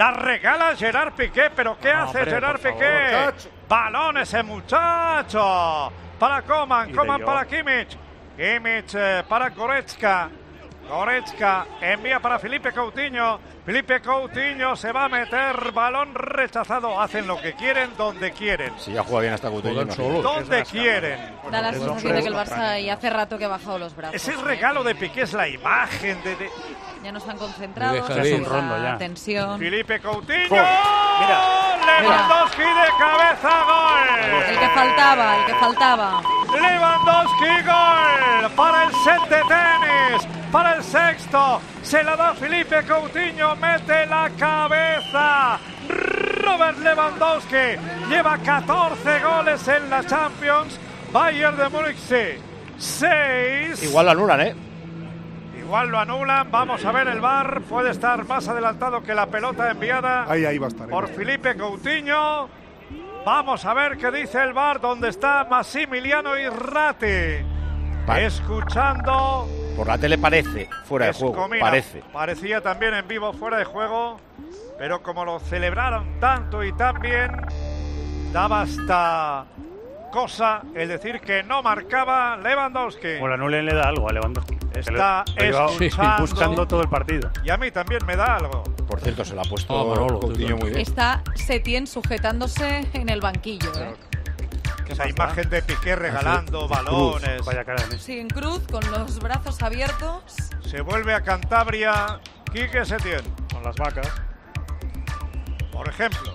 La regala Gerard Piqué, pero ¿qué hace Gerard Piqué? Balón ese muchacho. Para Coman para Kimmich. Kimmich para Goretzka. Goretzka envía para Felipe Coutinho. Felipe Coutinho se va a meter. Balón rechazado. Hacen lo que quieren, donde quieren. Si ya juega bien hasta Coutinho. Donde quieren. Da la sensación de que el Barça ya hace rato que ha bajado los brazos. Ese regalo de Piqué es la imagen de... Ya no están concentrados. Ya es un rondo ya. Tensión. Felipe Coutinho. Mira. Lewandowski de cabeza, gol. El que faltaba. Lewandowski, gol para el set de tenis, para el sexto. Se la da Felipe Coutinho, mete la cabeza. Robert Lewandowski lleva 14 goles en la Champions. Bayern de Múnich 6. Igual lo anulan, Igual lo anulan. Vamos a ver el VAR. Puede estar más adelantado que la pelota enviada ahí va a estar, por Felipe Coutinho. Vamos a ver qué dice el VAR. ¿Dónde está Massimiliano Irrati? Escuchando. Por la tele parece fuera de juego. Parecía también en vivo fuera de juego. Pero como lo celebraron tanto y tan bien, daba hasta cosa el decir que no marcaba Lewandowski. O la anulen le da algo a Lewandowski. Está escuchando, buscando todo el partido. Y a mí también me da algo. Por cierto, se la ha puesto Coutinho muy bien. Está Setién sujetándose en el banquillo. Esa imagen de Piqué regalando balones. Vaya cara de Sí, en cruz, con los brazos abiertos. Se vuelve a Cantabria Quique Setién. Con las vacas. Por ejemplo.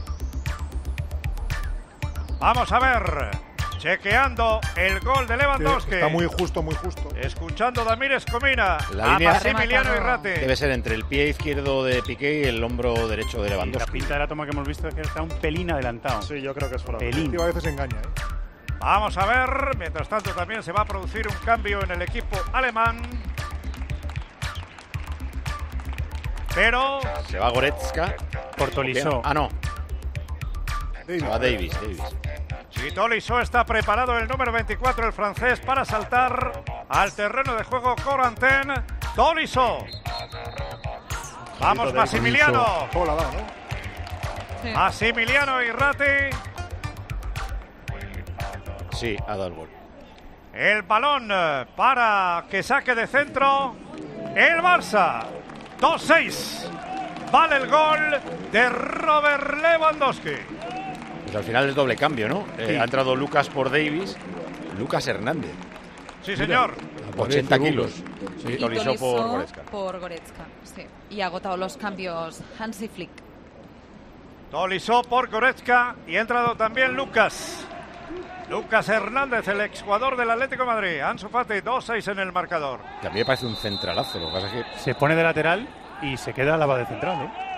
Vamos a ver. Chequeando el gol de Lewandowski. Está muy justo, muy justo. Escuchando Damir Escomina. La a Massimiliano Irrati. Debe ser entre el pie izquierdo de Piqué y el hombro derecho de Lewandowski. La pinta de la toma que hemos visto es que está un pelín adelantado. Sí, yo creo que es fuera. Pelín. A veces engaña, Vamos a ver. Mientras tanto también se va a producir un cambio en el equipo alemán. Pero... Se va Goretzka. Por Tolisso. Ah, no. Se va Davis. Y Tolisso está preparado, el número 24, el francés, para saltar al terreno de juego. Corentin. Tolisso. Vamos, Massimiliano. Sí. Massimiliano Irrati. Sí, ha dado el gol. El balón para que saque de centro el Barça. 2-6. Vale el gol de Robert Lewandowski. Pues al final es doble cambio, ¿no? Sí. Ha entrado Lucas por Davis. Lucas Hernández. Sí, señor. 80 kilos. Y Tolisso por Goretzka. Sí. Y ha agotado los cambios Hansi Flick. Tolisso por Goretzka. Y ha entrado también Lucas Hernández, el exjugador del Atlético de Madrid. Ansu Fati, 2-6 en el marcador. Que a mí me parece un centralazo. Lo que pasa es que se pone de lateral y se queda a la base de central,